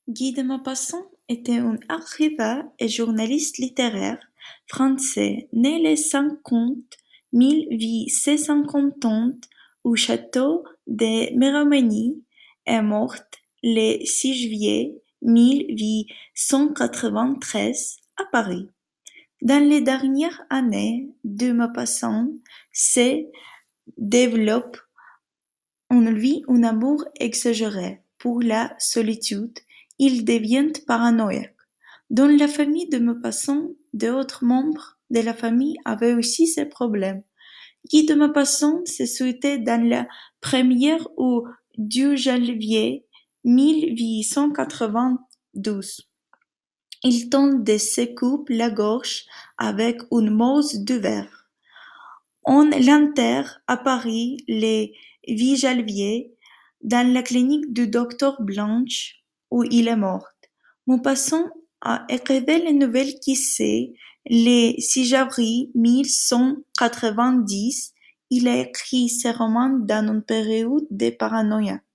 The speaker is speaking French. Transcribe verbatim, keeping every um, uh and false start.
Guy de Maupassant était un écrivain et journaliste littéraire français né le cinquante mille huit cent cinquante au château de Miromesnil et mort le six juillet mille huit cent quatre-vingt-treize à Paris. Dans les dernières années de Maupassant se développe en lui un amour exagéré pour la solitude. Il devient paranoïaque. Dans la famille de Maupassant, d'autres membres de la famille avaient aussi ces problèmes. Guy de Maupassant se suicidait dans la première au deux janvier mille huit cent quatre-vingt-douze. Il tente de se couper la gorge avec une mousse de verre. On l'enterre à Paris le huit janvier dans la clinique du docteur Blanche où il est mort. Maupassant a écrit les nouvelles qui c'est le six avril mille cent quatre-vingt-dix. Il a écrit ses romans dans une période de paranoïa.